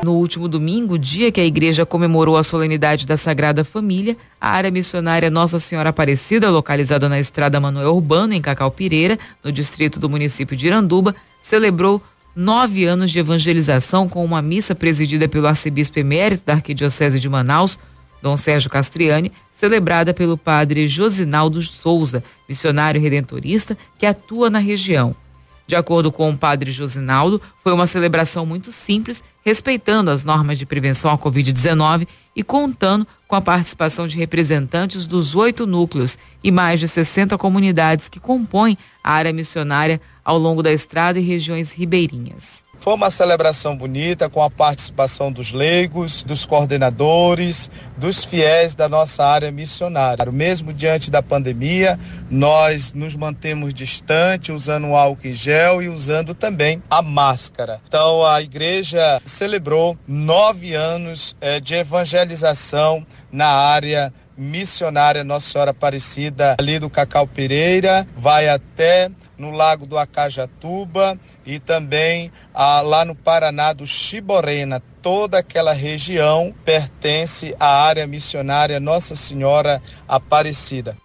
No último domingo, dia que a igreja comemorou a solenidade da Sagrada Família, a área missionária Nossa Senhora Aparecida, localizada na estrada Manuel Urbano, em Cacaupireira, no distrito do município de Iranduba, celebrou 9 anos de evangelização com uma missa presidida pelo arcebispo emérito da Arquidiocese de Manaus, Dom Sérgio Castriani, celebrada pelo padre Josinaldo Souza, missionário redentorista que atua na região. De acordo com o padre Josinaldo, foi uma celebração muito simples, respeitando as normas de prevenção à Covid-19 e contando com a participação de representantes dos 8 núcleos e mais de 60 comunidades que compõem a área missionária ao longo da estrada e regiões ribeirinhas. Foi uma celebração bonita com a participação dos leigos, dos coordenadores, dos fiéis da nossa área missionária. Mesmo diante da pandemia, nós nos mantemos distantes, usando o álcool em gel e usando também a máscara. Então a igreja celebrou 9 anos de evangelização na área missionária Nossa Senhora Aparecida, ali do Cacaupireira, vai até no Lago do Acajatuba e também lá no Paraná do Chiborena. Toda aquela região pertence à área missionária Nossa Senhora Aparecida.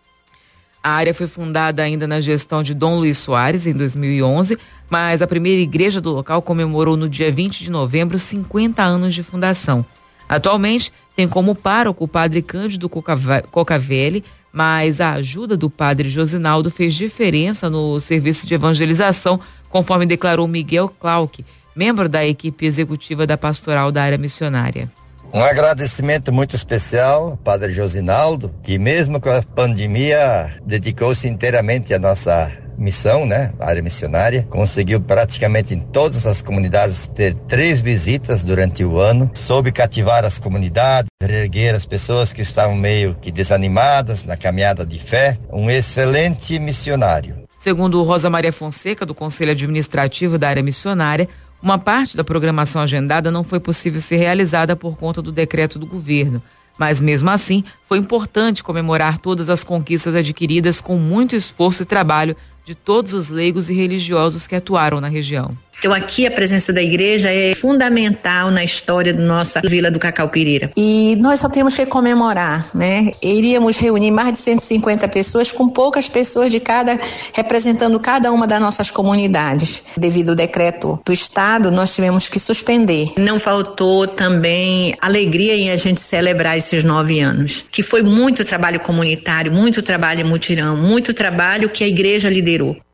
A área foi fundada ainda na gestão de Dom Luiz Soares, em 2011, mas a primeira igreja do local comemorou no dia 20 de novembro 50 anos de fundação. Atualmente, tem como pároco o padre Cândido Cocavelli, mas a ajuda do padre Josinaldo fez diferença no serviço de evangelização, conforme declarou Miguel Clauck, membro da equipe executiva da pastoral da área missionária. Um agradecimento muito especial ao padre Josinaldo, que mesmo com a pandemia dedicou-se inteiramente à nossa missão, né? A área missionária. Conseguiu praticamente em todas as comunidades ter 3 visitas durante o ano. Soube cativar as comunidades, reerguer as pessoas que estavam meio que desanimadas na caminhada de fé. Um excelente missionário. Segundo Rosa Maria Fonseca, do Conselho Administrativo da área missionária, uma parte da programação agendada não foi possível ser realizada por conta do decreto do governo. Mas mesmo assim, foi importante comemorar todas as conquistas adquiridas com muito esforço e trabalho de todos os leigos e religiosos que atuaram na região. Então aqui a presença da igreja é fundamental na história da nossa Vila do Cacaupireira. E nós só temos que comemorar, né? Iríamos reunir mais de 150 pessoas, com poucas pessoas de representando cada uma das nossas comunidades. Devido ao decreto do Estado, nós tivemos que suspender. Não faltou também alegria em a gente celebrar esses 9 anos, que foi muito trabalho comunitário, muito trabalho em mutirão, muito trabalho que a igreja liderou.